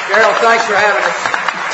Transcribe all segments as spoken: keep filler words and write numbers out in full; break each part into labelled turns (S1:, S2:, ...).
S1: Daryl, thanks for having us.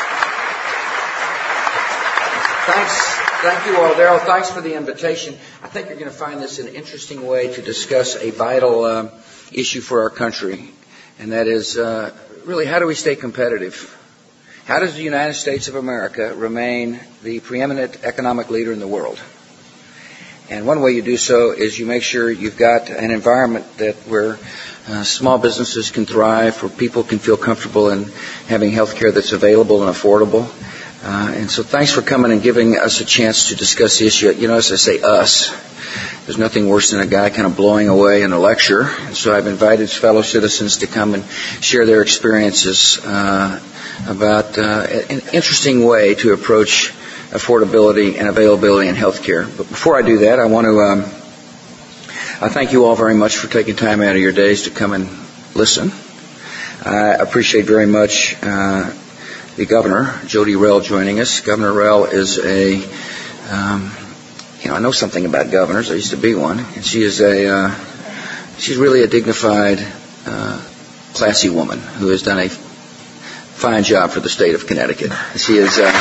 S1: Thanks. Thank you all. Daryl, thanks for the invitation. I think you're going to find this an interesting way to discuss a vital uh, issue for our country, and that is uh, really how do we stay competitive? How does the United States of America remain the preeminent economic leader in the world? And one way you do so is you make sure you've got an environment that where uh, small businesses can thrive, where people can feel comfortable in having health care that's available and affordable. Uh, and so thanks for coming and giving us a chance to discuss the issue. You know, as I say, us, there's nothing worse than a guy kind of blowing away in a lecture. And so I've invited fellow citizens to come and share their experiences uh, about uh, an interesting way to approach affordability and availability in health care. But before I do that, I want to um, I thank you all very much for taking time out of your days to come and listen. I appreciate very much uh, the governor, Jody Rell, joining us. Governor Rell is a, um, you know, I know something about governors. I used to be one, and she is a, uh, she's really a dignified, uh, classy woman who has done a fine job for the state of Connecticut. She is. Uh,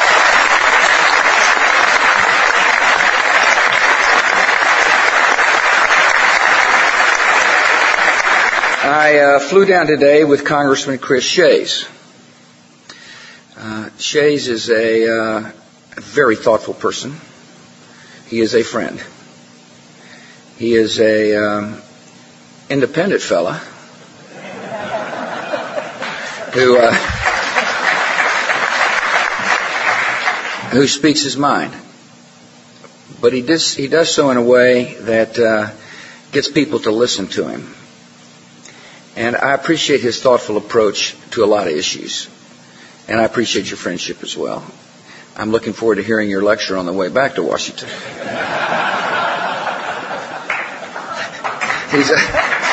S1: I uh, flew down today with Congressman Chris Shays. Uh, Shays is a, uh, a very thoughtful person. He is a friend. He is a um, independent fella who uh, who speaks his mind. But he does he does so in a way that uh, gets people to listen to him. And I appreciate his thoughtful approach to a lot of issues. And I appreciate your friendship as well. I'm looking forward to hearing your lecture on the way back to Washington. He's a,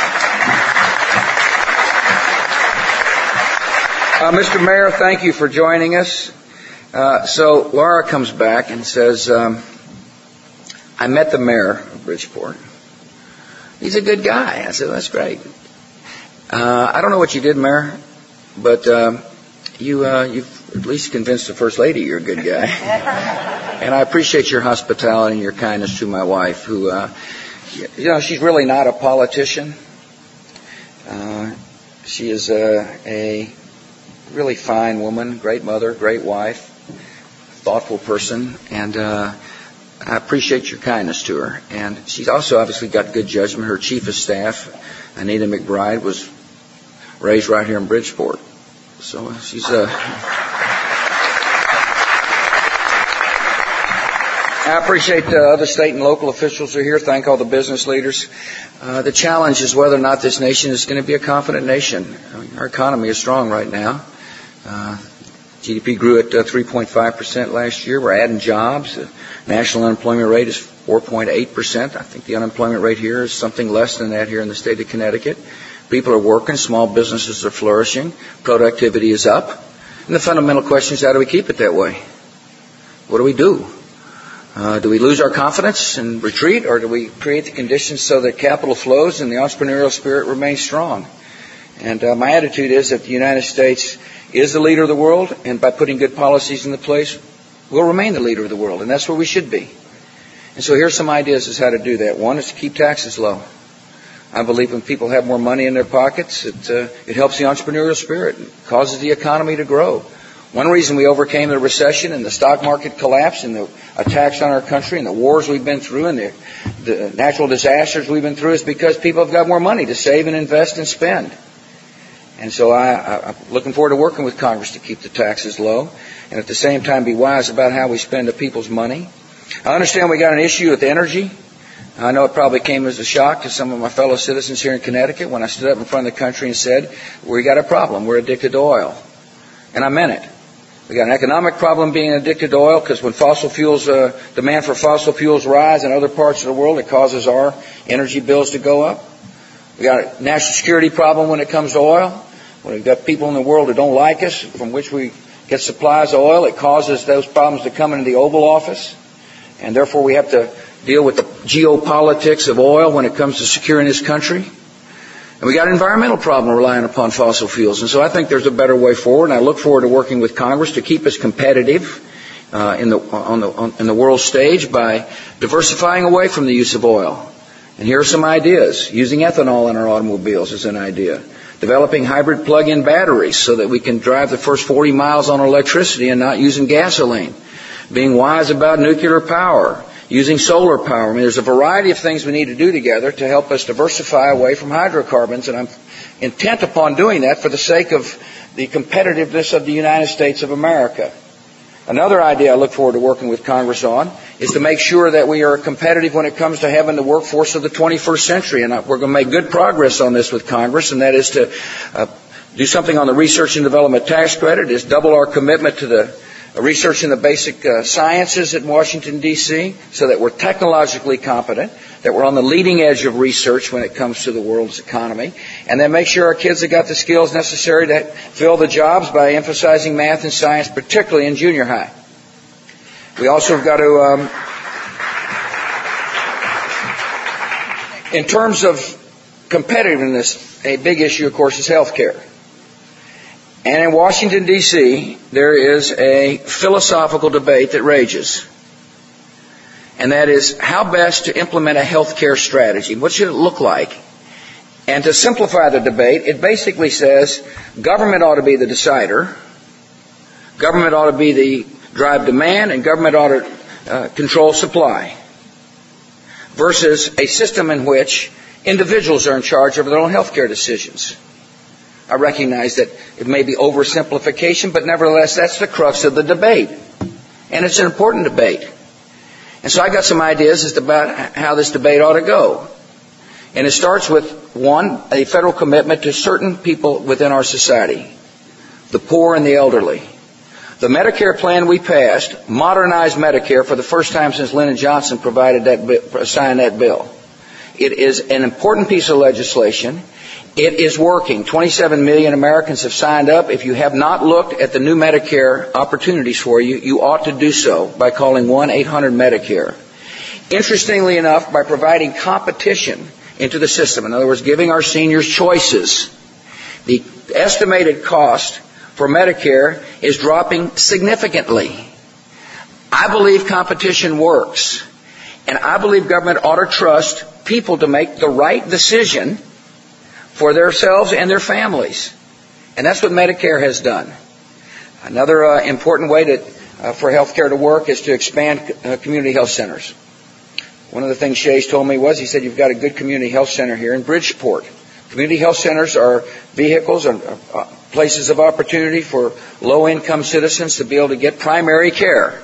S1: uh, Mister Mayor, thank you for joining us. Uh, so Laura comes back and says, um, I met the mayor of Bridgeport. He's a good guy. I said, that's great. Uh, I don't know what you did, Mayor, but um, you, uh, you've at least convinced the First Lady you're a good guy. And I appreciate your hospitality and your kindness to my wife, who, uh, you know, she's really not a politician. Uh, she is a, a really fine woman, great mother, great wife, thoughtful person, and uh, I appreciate your kindness to her. And she's also obviously got good judgment. Her chief of staff, Anita McBride, was raised right here in Bridgeport. So uh, she's a... Uh, I appreciate uh, other state and local officials who are here. Thank all the business leaders. Uh, the challenge is whether or not this nation is going to be a confident nation. I mean, our economy is strong right now. Uh, G D P grew at uh, three point five percent last year. We're adding jobs. The national unemployment rate is four point eight percent. I think the unemployment rate here is something less than that here in the state of Connecticut. People are working. Small businesses are flourishing. Productivity is up. And the fundamental question is, how do we keep it that way? What do we do? Uh, do we lose our confidence and retreat, or do we create the conditions so that capital flows and the entrepreneurial spirit remains strong? And uh, my attitude is that the United States is the leader of the world, and by putting good policies into place, we'll remain the leader of the world, and that's where we should be. And so here's some ideas as how to do that. One is to keep taxes low. I believe when people have more money in their pockets, it, uh, it helps the entrepreneurial spirit. It causes the economy to grow. One reason we overcame the recession and the stock market collapse and the attacks on our country and the wars we've been through and the, the natural disasters we've been through is because people have got more money to save and invest and spend. And so I, I, I'm looking forward to working with Congress to keep the taxes low and at the same time be wise about how we spend the people's money. I understand we got an issue with energy. I know it probably came as a shock to some of my fellow citizens here in Connecticut when I stood up in front of the country and said, we got a problem. We're addicted to oil. And I meant it. We got an economic problem being addicted to oil because when fossil fuels, uh, demand for fossil fuels rise in other parts of the world, it causes our energy bills to go up. We got a national security problem when it comes to oil. When we've got people in the world who don't like us, from which we get supplies of oil, it causes those problems to come into the Oval Office. And therefore we have to deal with the geopolitics of oil when it comes to securing this country. And we got an environmental problem relying upon fossil fuels. And so I think there's a better way forward, and I look forward to working with Congress to keep us competitive uh, in the, on the, on, in the world stage by diversifying away from the use of oil. And here are some ideas. Using ethanol in our automobiles is an idea. Developing hybrid plug-in batteries so that we can drive the first forty miles on electricity and not using gasoline. Being wise about nuclear power. Using solar power. I mean, there's a variety of things we need to do together to help us diversify away from hydrocarbons, and I'm intent upon doing that for the sake of the competitiveness of the United States of America. Another idea I look forward to working with Congress on is to make sure that we are competitive when it comes to having the workforce of the twenty-first century, and we're going to make good progress on this with Congress, and that is to uh, do something on the research and development tax credit, is double our commitment to the research in the basic uh, sciences at Washington, D C, so that we're technologically competent, that we're on the leading edge of research when it comes to the world's economy, and then make sure our kids have got the skills necessary to fill the jobs by emphasizing math and science, particularly in junior high. We also have got to, um, in terms of competitiveness, a big issue, of course, is health care. And in Washington, D C, there is a philosophical debate that rages. And that is how best to implement a health care strategy. What should it look like? And to simplify the debate, it basically says government ought to be the decider, government ought to be the drive demand, and government ought to uh, control supply, versus a system in which individuals are in charge of their own health care decisions. I recognize that it may be oversimplification, but nevertheless, that's the crux of the debate. And it's an important debate. And so I got some ideas as to about how this debate ought to go. And it starts with, one, a federal commitment to certain people within our society, the poor and the elderly. The Medicare plan we passed modernized Medicare for the first time since Lyndon Johnson provided that, signed that bill. It is an important piece of legislation. It is working. twenty-seven million Americans have signed up. If you have not looked at the new Medicare opportunities for you, you ought to do so by calling one eight hundred Medicare. Interestingly enough, by providing competition into the system, in other words, giving our seniors choices, the estimated cost for Medicare is dropping significantly. I believe competition works, and I believe government ought to trust people to make the right decision for themselves and their families. And that's what Medicare has done. Another uh, important way to, uh, for health care to work is to expand uh, community health centers. One of the things Shays told me was, he said, you've got a good community health center here in Bridgeport. Community health centers are vehicles, are uh, places of opportunity for low-income citizens to be able to get primary care,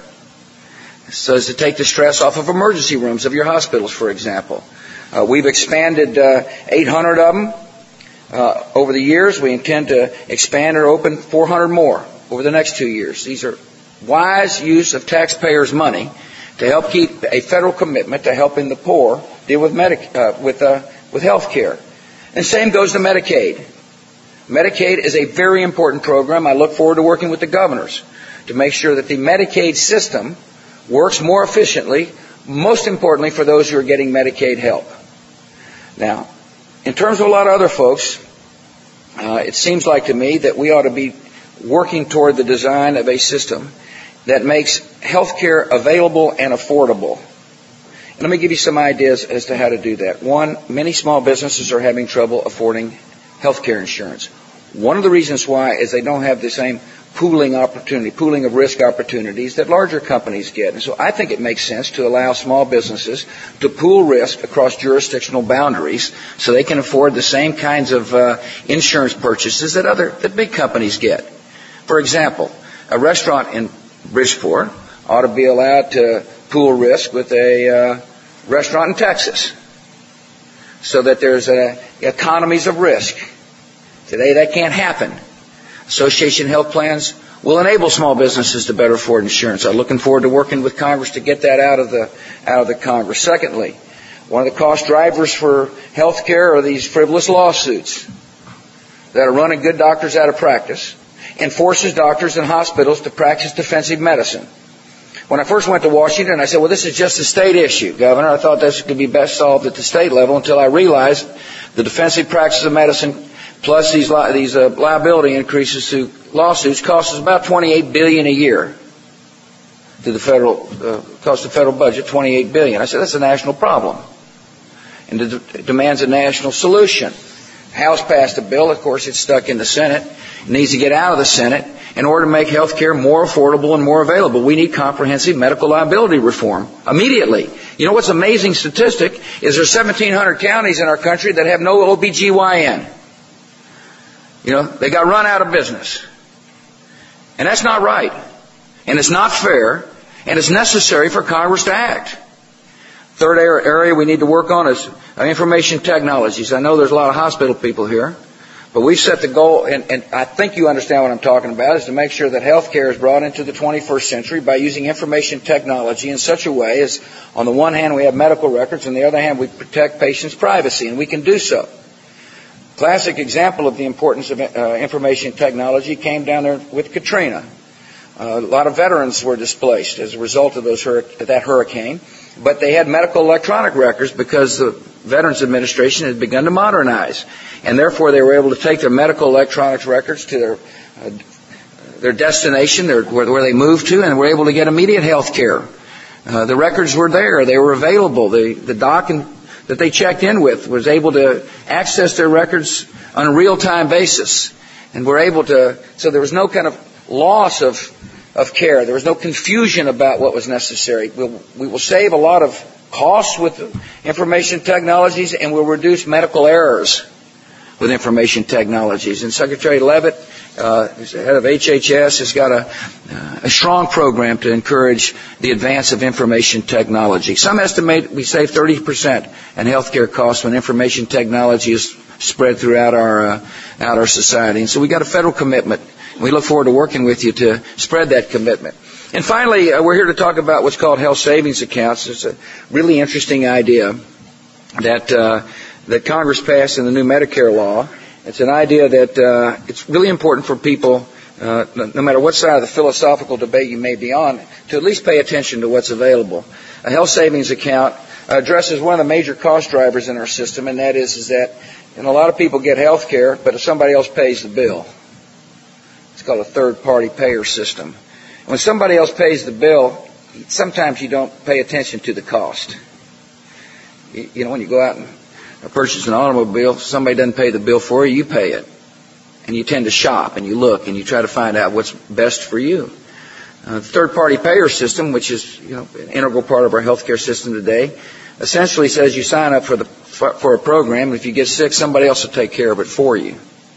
S1: so as to take the stress off of emergency rooms of your hospitals, for example. Uh, we've expanded uh, eight hundred of them. Uh, over the years, we intend to expand or open four hundred more over the next two years. These are wise use of taxpayers' money to help keep a federal commitment to helping the poor deal with medic, uh, with uh, with health care. And same goes to Medicaid. Medicaid is a very important program. I look forward to working with the governors to make sure that the Medicaid system works more efficiently, most importantly for those who are getting Medicaid help. Now, in terms of a lot of other folks, uh, it seems like to me that we ought to be working toward the design of a system that makes health care available and affordable. And let me give you some ideas as to how to do that. One, many small businesses are having trouble affording health care insurance. One of the reasons why is they don't have the same pooling opportunity, pooling of risk opportunities that larger companies get. And so I think it makes sense to allow small businesses to pool risk across jurisdictional boundaries so they can afford the same kinds of uh, insurance purchases that other that big companies get. For example, a restaurant in Bridgeport ought to be allowed to pool risk with a uh, restaurant in Texas so that there's uh, economies of risk. Today that can't happen. Association health plans will enable small businesses to better afford insurance. I'm looking forward to working with Congress to get that out of the out of the Congress. Secondly, one of the cost drivers for health care are these frivolous lawsuits that are running good doctors out of practice and forces doctors and hospitals to practice defensive medicine. When I first went to Washington, I said, well, this is just a state issue, Governor. I thought this could be best solved at the state level until I realized The defensive practice of medicine plus these, li- these uh, liability increases through lawsuits cost us about twenty-eight billion dollars a year to the federal, uh, cost the federal budget twenty-eight billion dollars. I said, that's a national problem. And it demands a national solution. House passed a bill. Of course, it's stuck in the Senate. It needs to get out of the Senate in order to make health care more affordable and more available. We need comprehensive medical liability reform immediately. You know what's an amazing statistic is there's seventeen hundred counties in our country that have no O B G Y N. You know, they got run out of business. And that's not right. And it's not fair. And it's necessary for Congress to act. Third area we need to work on is information technologies. I know there's a lot of hospital people here, but we've set the goal, and, and I think you understand what I'm talking about, is to make sure that healthcare is brought into the twenty-first century by using information technology in such a way as, on the one hand, we have medical records, and on the other hand, we protect patients' privacy, and we can do so. Classic example of the importance of uh, information technology came down there with Katrina. Uh, a lot of veterans were displaced as a result of those hur- that hurricane, but they had medical electronic records because the Veterans Administration had begun to modernize, and therefore they were able to take their medical electronics records to their uh, their destination, their, where, where they moved to, and were able to get immediate health care. Uh, the records were there; they were available. The the doc and, that they checked in with was able to access their records on a real-time basis, and were able to. So there was no kind of loss of of care. There was no confusion about what was necessary. We'll, we will save a lot of costs with information technologies, and we'll reduce medical errors with information technologies. And Secretary Leavitt, uh, who's the head of H H S, has got a, uh, a strong program to encourage the advance of information technology. Some estimate we save thirty percent in healthcare costs when information technology is spread throughout our, uh, out our society. And so we got a federal commitment. We look forward to working with you to spread that commitment. And finally, uh, we're here to talk about what's called health savings accounts. It's a really interesting idea that uh, that Congress passed in the new Medicare law. It's an idea that uh, it's really important for people, uh, no matter what side of the philosophical debate you may be on, to at least pay attention to what's available. A health savings account addresses one of the major cost drivers in our system, and that is, is that and a lot of people get health care, but if somebody else pays the bill. It's called a third-party payer system. When somebody else pays the bill, sometimes you don't pay attention to the cost. You, you know, when you go out and purchase an automobile, somebody doesn't pay the bill for you, you pay it. And you tend to shop, and you look, and you try to find out what's best for you. Uh, the third-party payer system, which is, you know, an integral part of our healthcare system today, essentially says you sign up for the for, for a program, and if you get sick, somebody else will take care of it for you.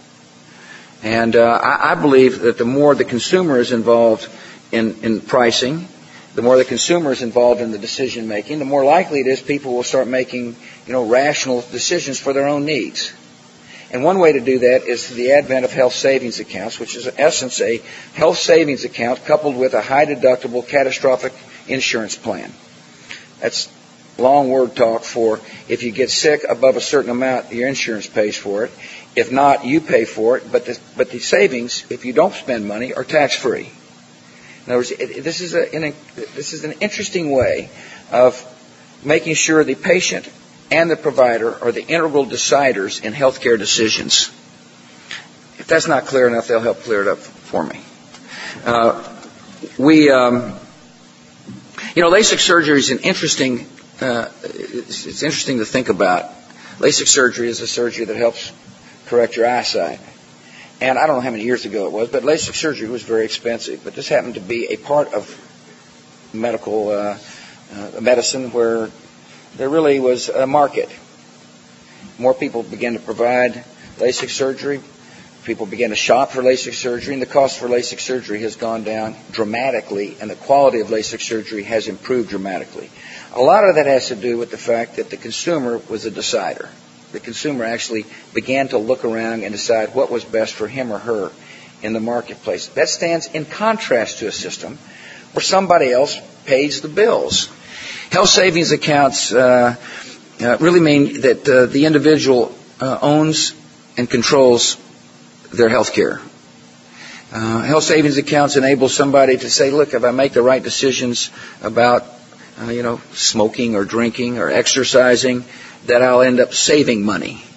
S1: And uh, I, I believe that the more the consumer is involved in, in pricing, the more the consumer is involved in the decision making, the more likely it is people will start making, you know, rational decisions for their own needs. And one way to do that is the advent of health savings accounts, which is in essence a health savings account coupled with a high deductible catastrophic insurance plan. That's long word talk for if you get sick above a certain amount, your insurance pays for it. If not, you pay for it. But the, but the savings, if you don't spend money, are tax-free. In other words, it, this is a in a, this is an interesting way of making sure the patient and the provider are the integral deciders in healthcare decisions. If that's not clear enough, they'll help clear it up for me. Uh, we, um, you know, LASIK surgery is an interesting. Uh, it's, it's interesting to think about. LASIK surgery is a surgery that helps correct your eyesight. And I don't know how many years ago it was, but LASIK surgery was very expensive. But this happened to be a part of medical uh, uh, medicine where there really was a market. More people began to provide LASIK surgery. People began to shop for LASIK surgery, and the cost for LASIK surgery has gone down dramatically, and the quality of LASIK surgery has improved dramatically. A lot of that has to do with the fact that the consumer was a decider. The consumer actually began to look around and decide what was best for him or her in the marketplace. That stands in contrast to a system where somebody else pays the bills. Health savings accounts uh, uh, really mean that uh, the individual uh, owns and controls their health care. Uh, health savings accounts enable somebody to say, look, if I make the right decisions about, uh, you know, smoking or drinking or exercising, that I'll end up saving money.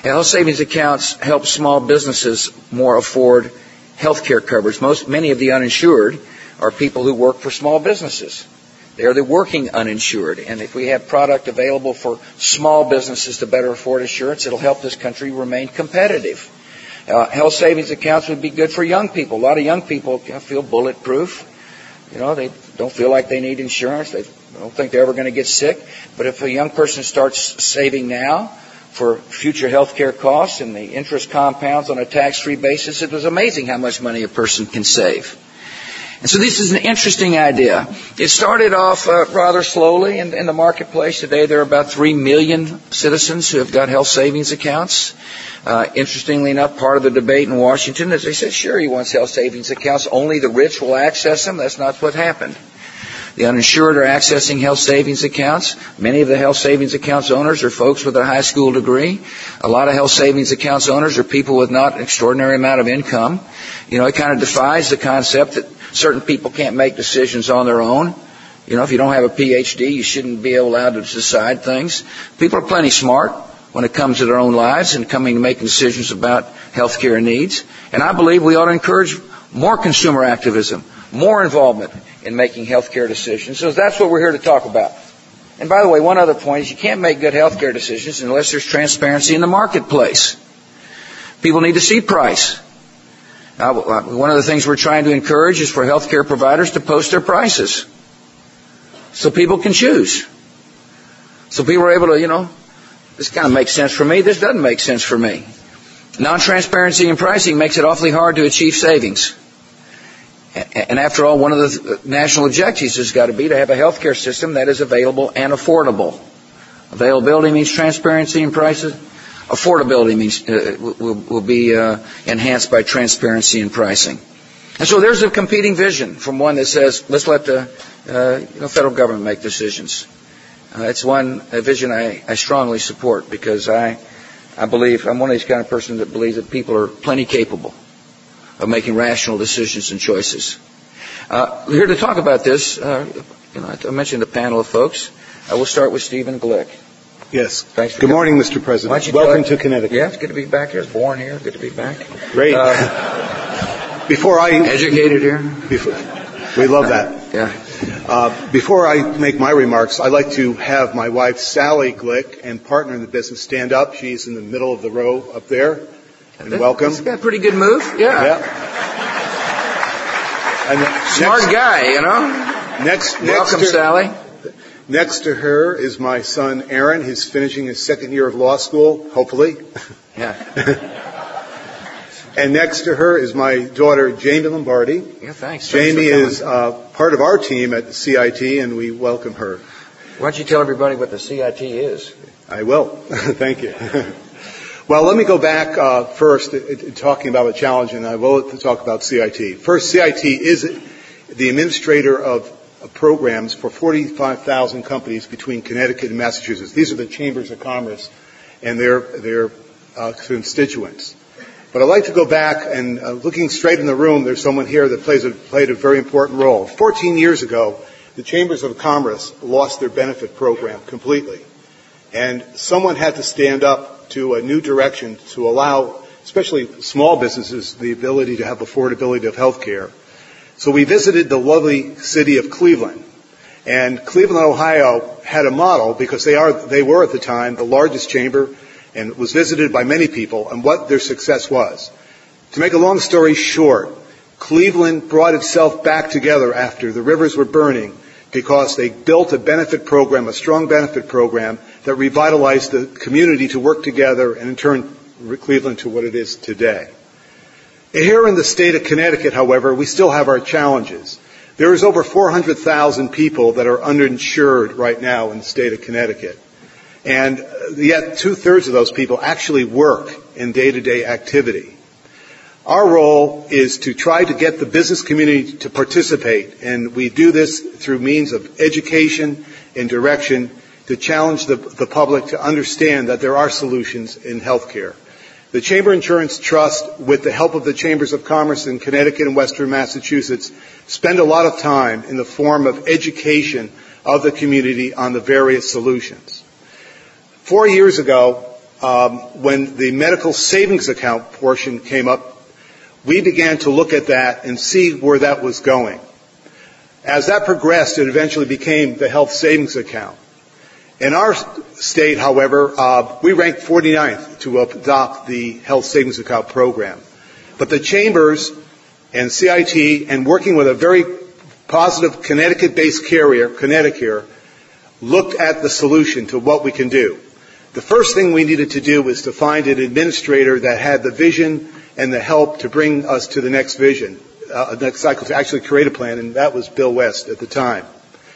S1: Health savings accounts help small businesses more afford health care coverage. Most, many of the uninsured are people who work for small businesses. They're the working uninsured. And if we have product available for small businesses to better afford insurance, it'll help this country remain competitive. Uh, health savings accounts would be good for young people. A lot of young people feel bulletproof. You know, they don't feel like they need insurance. They don't think they're ever going to get sick. But if a young person starts saving now for future health care costs and the interest compounds on a tax-free basis, it was amazing how much money a person can save. And so this is an interesting idea. It started off uh, rather slowly in, in the marketplace. Today there are about three million citizens who have got health savings accounts. Uh, interestingly enough, part of the debate in Washington is they said, sure, he wants health savings accounts. Only the rich will access them. That's not what happened. The uninsured are accessing health savings accounts. Many of the health savings accounts owners are folks with a high school degree. A lot of health savings accounts owners are people with not an extraordinary amount of income. You know, it kind of defies the concept that certain people can't make decisions on their own. You know, if you don't have a P H D, you shouldn't be allowed to decide things. People are plenty smart when it comes to their own lives and coming to making decisions about health care needs. And I believe we ought to encourage more consumer activism, more involvement in making health care decisions. So that's what we're here to talk about. And by the way, one other point is you can't make good health care decisions unless there's transparency in the marketplace. People need to see price. Now, one of the things we're trying to encourage is for health care providers to post their prices so people can choose. So people are able to, you know, this kind of makes sense for me, this doesn't make sense for me. Non-transparency in pricing makes it awfully hard to achieve savings. And after all, one of the national objectives has got to be to have a health care system that is available and affordable. Availability means transparency in prices. Affordability means uh, will, will be uh, enhanced by transparency in pricing. And so there's a competing vision from one that says, let's let the uh, you know, federal government make decisions. Uh, it's one a vision I, I strongly support because I, I believe, I'm one of these kind of persons that believes that people are plenty capable of making rational decisions and choices. Uh, here to talk about this, uh, you know, I mentioned a panel of folks. I will start with Stephen Glick.
S2: Yes.
S1: Thanks for
S2: Good
S1: coming.
S2: morning, Mister President. Welcome to Connecticut.
S1: Yeah, it's good to be back here. I was born here. Good to be back.
S2: Great.
S1: Uh,
S2: before I
S1: educated here.
S2: Before, we love that.
S1: Yeah.
S2: Uh, before I make my remarks, I'd like to have my wife Sally Glick and partner in the business stand up. She's in the middle of the row up there. And
S1: that,
S2: welcome.
S1: That's got a pretty good move. Yeah.
S2: Yeah. And
S1: Smart
S2: next,
S1: guy, you know.
S2: Next, next
S1: welcome,
S2: to,
S1: Sally.
S2: Next to her is my son Aaron. He's finishing his second year of law school, hopefully.
S1: Yeah.
S2: And next to her is my daughter Jamie Lombardi.
S1: Yeah, thanks.
S2: Jamie
S1: thanks
S2: is uh, part of our team at the C I T, and we welcome her.
S1: Why don't you tell everybody what the C I T is?
S2: I will. Thank you. Well, let me go back uh, first, uh, uh, talking about a challenge, and I will talk about C I T. First, C I T is the administrator of uh, programs for forty-five thousand companies between Connecticut and Massachusetts. These are the chambers of commerce and their their uh, constituents. But I'd like to go back and uh, looking straight in the room, there's someone here that plays a, played a very important role. Fourteen years ago, the chambers of commerce lost their benefit program completely. And someone had to stand up to a new direction to allow, especially small businesses, the ability to have affordability of health care. So we visited the lovely city of Cleveland. And Cleveland, Ohio had a model because they are, they were at the time the largest chamber and was visited by many people, and what their success was. To make a long story short, Cleveland brought itself back together after the rivers were burning because they built a benefit program, a strong benefit program that revitalized the community to work together and in turn Cleveland to what it is today. Here in the state of Connecticut, however, we still have our challenges. There is over four hundred thousand people that are underinsured right now in the state of Connecticut. And yet two-thirds of those people actually work in day-to-day activity. Our role is to try to get the business community to participate, and we do this through means of education and direction to challenge the, the public to understand that there are solutions in healthcare. The Chamber Insurance Trust, with the help of the Chambers of Commerce in Connecticut and Western Massachusetts, spend a lot of time in the form of education of the community on the various solutions. Four years ago, um, when the medical savings account portion came up, we began to look at that and see where that was going. As that progressed, it eventually became the health savings account. In our state, however, uh, we ranked forty-ninth to adopt the health savings account program. But the chambers and C I T, and working with a very positive Connecticut-based carrier, Connecticut, looked at the solution to what we can do. The first thing we needed to do was to find an administrator that had the vision and the help to bring us to the next vision, uh, next cycle, to actually create a plan, and that was Bill West at the time.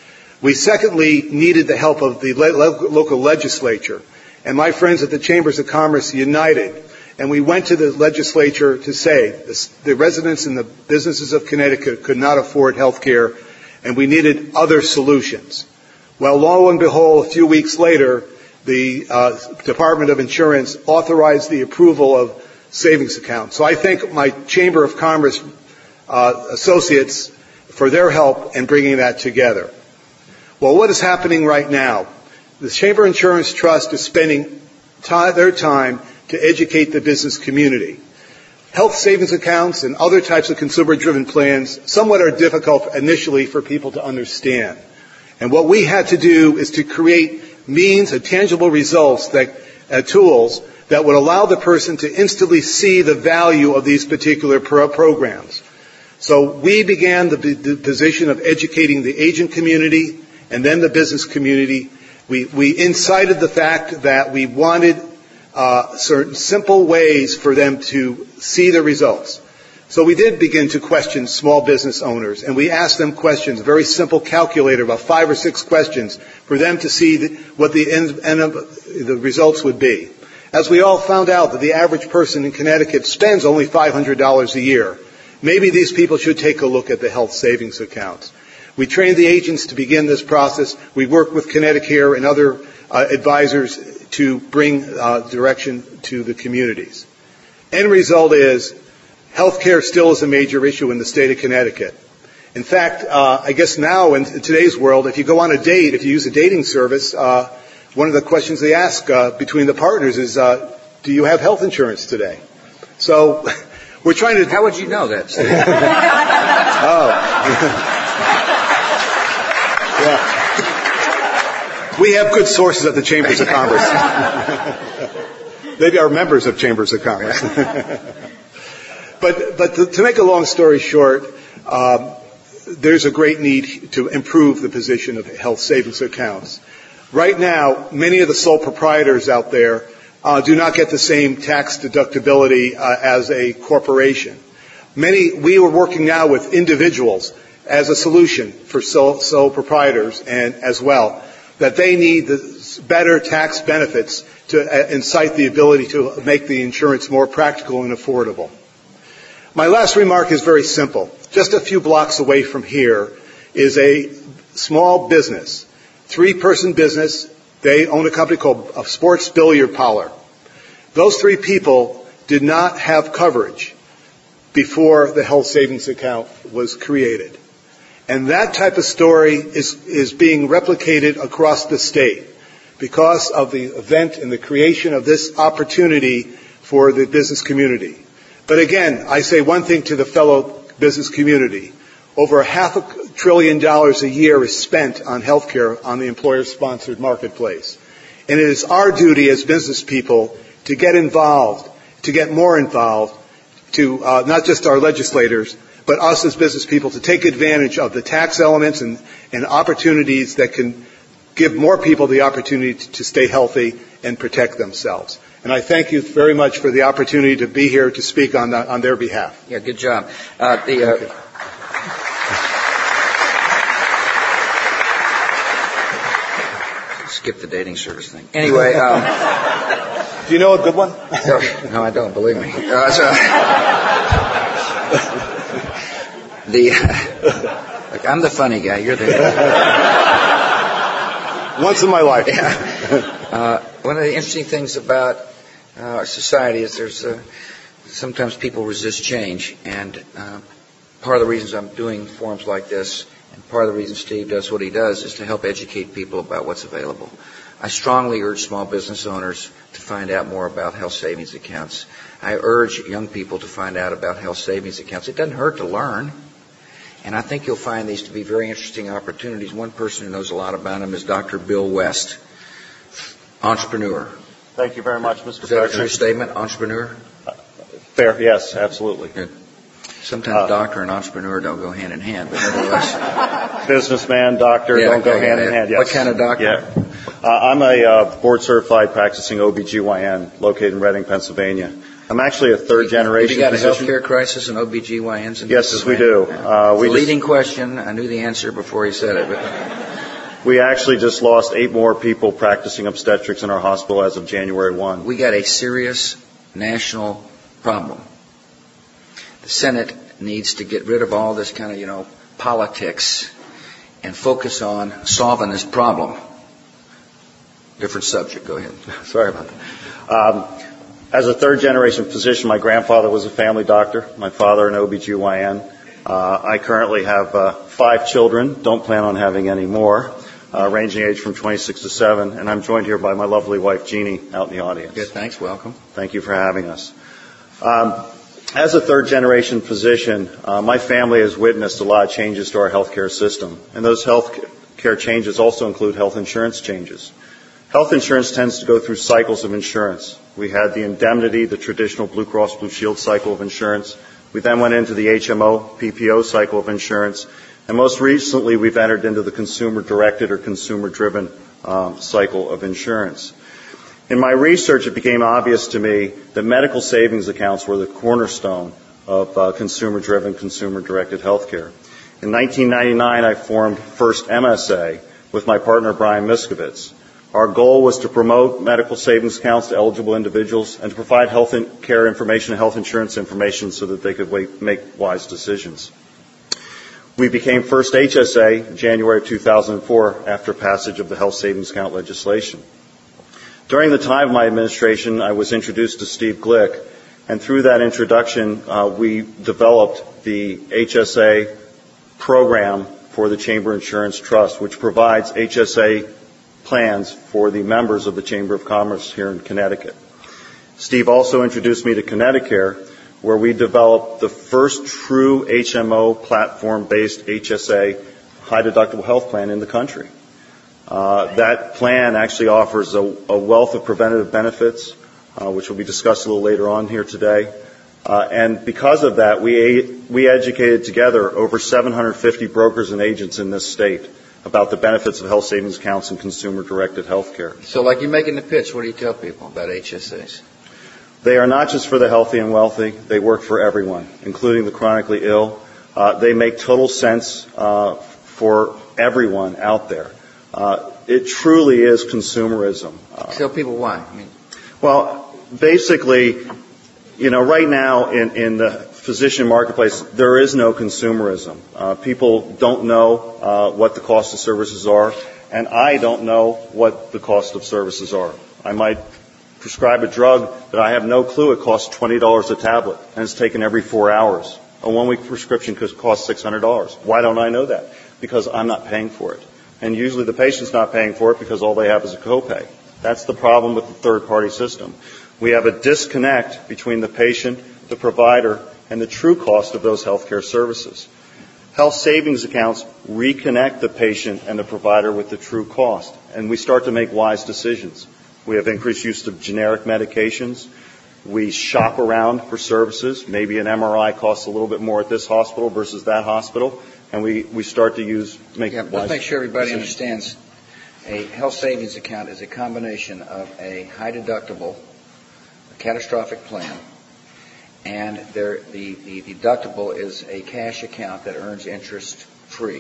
S2: We secondly needed the help of the le- le- local legislature, and my friends at the Chambers of Commerce united, and we went to the legislature to say this, the residents and the businesses of Connecticut could not afford health care, and we needed other solutions. Well, lo and behold, a few weeks later, the uh, Department of Insurance authorized the approval of savings accounts. So I thank my Chamber of Commerce uh, associates for their help in bringing that together. Well, what is happening right now? The Chamber Insurance Trust is spending t- their time to educate the business community. Health savings accounts and other types of consumer-driven plans somewhat are difficult initially for people to understand. And what we had to do is to create means of tangible results, that uh, tools that would allow the person to instantly see the value of these particular pro- programs. So we began the, the position of educating the agent community and then the business community. We, we incited the fact that we wanted uh, certain simple ways for them to see the results. So we did begin to question small business owners, and we asked them questions, a very simple calculator, about five or six questions, for them to see the, what the end, end of the results would be. As we all found out that the average person in Connecticut spends only five hundred dollars a year, maybe these people should take a look at the health savings accounts. We trained the agents to begin this process. We worked with Connecticut and other uh, advisors to bring uh, direction to the communities. End result is health care still is a major issue in the state of Connecticut. In fact, uh, I guess now in today's world, if you go on a date, if you use a dating service, uh, one of the questions they ask uh, between the partners is, uh, do you have health insurance today? So we're trying to...
S1: How would you know that, Steve?
S2: Oh. Yeah. We have good sources at the Chambers of Commerce. Maybe our members of Chambers of Commerce. but but to, to make a long story short, um, there's a great need to improve the position of health savings accounts. Right now, many of the sole proprietors out there uh, do not get the same tax deductibility uh, as a corporation. Many, we are working now with individuals as a solution for sole, sole proprietors, and as well, that they need the better tax benefits to uh, incite the ability to make the insurance more practical and affordable. My last remark is very simple. Just a few blocks away from here is a small business, three-person business. They own a company called a Sports Billiard Parlor. Those three people did not have coverage before the health savings account was created. And that type of story is, is being replicated across the state because of the event and the creation of this opportunity for the business community. But again, I say one thing to the fellow business community. Over a half a trillion dollars a year is spent on health care on the employer-sponsored marketplace. And it is our duty as business people to get involved, to get more involved, to uh, not just our legislators, but us as business people, to take advantage of the tax elements and, and opportunities that can give more people the opportunity to, to stay healthy and protect themselves. And I thank you very much for the opportunity to be here to speak on, the, on their behalf.
S1: Yeah, good job. Uh, the, uh, skip the dating service thing. Anyway. Um,
S2: Do you know a good one?
S1: no, no, I don't, believe me. Uh, so, the, uh, look, I'm the funny guy. You're the...
S2: Once in my life.
S1: Yeah. Uh, one of the interesting things about uh, our society is there's uh, sometimes people resist change, and uh, part of the reasons I'm doing forums like this, and part of the reason Steve does what he does, is to help educate people about what's available. I strongly urge small business owners to find out more about health savings accounts. I urge young people to find out about health savings accounts. It doesn't hurt to learn. And I think you'll find these to be very interesting opportunities. One person who knows a lot about them is Doctor Bill West, entrepreneur.
S3: Thank you very much, Mister
S1: Is that
S3: President.
S1: a true statement, entrepreneur?
S3: Uh, fair, yes, absolutely.
S1: Good. Sometimes uh, doctor and entrepreneur don't go hand in hand, but nevertheless.
S3: Businessman, doctor,
S1: yeah,
S3: don't go
S1: okay,
S3: hand
S1: yeah.
S3: in hand, yes.
S1: What kind of doctor?
S3: Yeah. Uh, I'm a uh, board-certified practicing O B G Y N located in Reading, Pennsylvania. I'm actually a third-generation
S1: physician. You got a
S3: physician.
S1: healthcare crisis and O B G Y Ns in
S3: Yes,
S1: Pennsylvania?
S3: we do.
S1: Yeah.
S3: Uh, we
S1: it's a leading
S3: just,
S1: question. I knew the answer before he said it. But
S3: we actually just lost eight more people practicing obstetrics in our hospital as of January first.
S1: We got a serious national problem. The Senate needs to get rid of all this kind of, you know, politics and focus on solving this problem. Different subject. Go ahead.
S3: Sorry about that. Um, as a third-generation physician, my grandfather was a family doctor. My father an O B G Y N. Uh, I currently have uh, five children. Don't plan on having any more, uh, ranging age from twenty-six to seven. And I'm joined here by my lovely wife, Jeannie, out in the audience.
S1: Good. Thanks. Welcome.
S3: Thank you for having us. Um, as a third-generation physician, uh, my family has witnessed a lot of changes to our healthcare system. And those healthcare changes also include health insurance changes. Health insurance tends to go through cycles of insurance. We had the indemnity, the traditional Blue Cross Blue Shield cycle of insurance. We then went into the H M O, P P O cycle of insurance. And most recently, we've entered into the consumer-directed or consumer-driven um, cycle of insurance. In my research, it became obvious to me that medical savings accounts were the cornerstone of uh, consumer-driven, consumer-directed healthcare. In nineteen ninety-nine, I formed First M S A with my partner, Brian Miskovitz. Our goal was to promote medical savings accounts to eligible individuals and to provide health care information and health insurance information so that they could make wise decisions. We became First H S A in January of two thousand four after passage of the health savings account legislation. During the time of my administration, I was introduced to Steve Glick, and through that introduction, uh, we developed the H S A program for the Chamber Insurance Trust, which provides H S A plans for the members of the Chamber of Commerce here in Connecticut. Steve also introduced me to Connecticut, where we developed the first true H M O platform-based H S A high-deductible health plan in the country. Uh, that plan actually offers a, a wealth of preventative benefits, uh, which will be discussed a little later on here today. Uh, and because of that, we, we educated together over seven hundred fifty brokers and agents in this state about the benefits of health savings accounts and consumer-directed health care.
S1: So like you're making the pitch, what do you tell people about H S As?
S3: They are not just for the healthy and wealthy. They work for everyone, including the chronically ill. Uh, they make total sense uh, for everyone out there. Uh, it truly is consumerism. Uh,
S1: tell people why. I mean,
S3: well, basically, you know, right now in, in the physician marketplace, there is no consumerism. Uh, people don't know uh, what the cost of services are, and I don't know what the cost of services are. I might prescribe a drug that I have no clue it costs twenty dollars a tablet, and it's taken every four hours. A one-week prescription could cost six hundred dollars. Why don't I know that? Because I'm not paying for it. And usually the patient's not paying for it because all they have is a copay. That's the problem with the third-party system. We have a disconnect between the patient, the provider, and the true cost of those healthcare services. Health savings accounts reconnect the patient and the provider with the true cost, and we start to make wise decisions. We have increased use of generic medications. We shop around for services. Maybe an M R I costs a little bit more at this hospital versus that hospital, and we, we start to use make
S1: yeah,
S3: wise
S1: let's make sure everybody
S3: decisions.
S1: understands. A health savings account is a combination of a high deductible, a catastrophic plan, and there, the, the deductible is a cash account that earns interest free.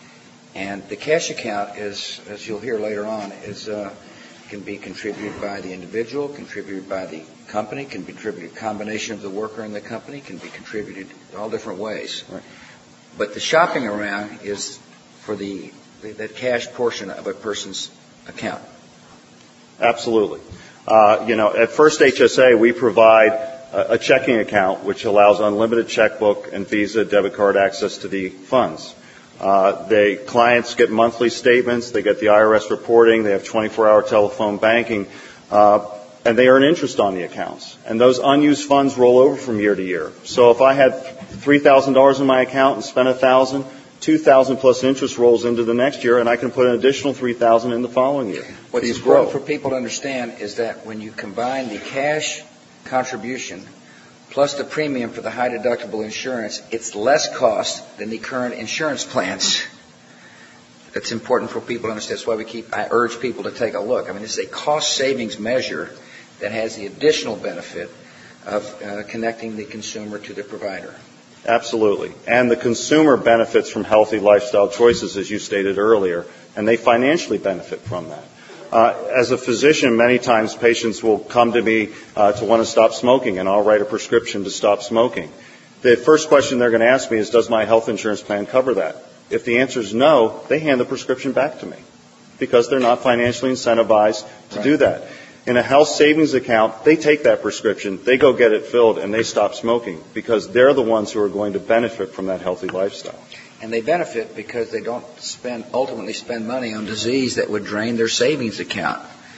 S1: And the cash account is, as you'll hear later on, is uh, can be contributed by the individual, contributed by the company, can be contributed a combination of the worker and the company, can be contributed all different ways.
S3: Right.
S1: But the shopping around is for the that cash portion of a person's account.
S3: Absolutely. Uh, you know, at First H S A, we provide a, a checking account which allows unlimited checkbook and Visa debit card access to the funds. Uh, they clients get monthly statements, they get the I R S reporting, they have twenty-four hour telephone banking, uh, and they earn interest on the accounts. And those unused funds roll over from year to year. So if I had three thousand dollars in my account and spent one thousand dollars, two thousand dollars plus interest rolls into the next year, and I can put an additional three thousand dollars in the following year.
S1: What's important for people to understand is that when you combine the cash contribution plus the premium for the high deductible insurance, it's less cost than the current insurance plans. That's important for people to understand. That's why we keep, I urge people to take a look. I mean, this is a cost savings measure that has the additional benefit of uh, connecting the consumer to the provider.
S3: Absolutely. And the consumer benefits from healthy lifestyle choices, as you stated earlier, and they financially benefit from that. Uh, as a physician, many times patients will come to me uh, to want to stop smoking, and I'll write a prescription to stop smoking. The first question they're going to ask me is, does my health insurance plan cover that? If the answer is no, they hand the prescription back to me because they're not financially incentivized to
S1: Right.
S3: do that. In a health savings account, they take that prescription, they go get it filled, and they stop smoking because they're the ones who are going to benefit from that healthy lifestyle.
S1: And they benefit because they don't spend, ultimately spend money on disease that would drain their savings account.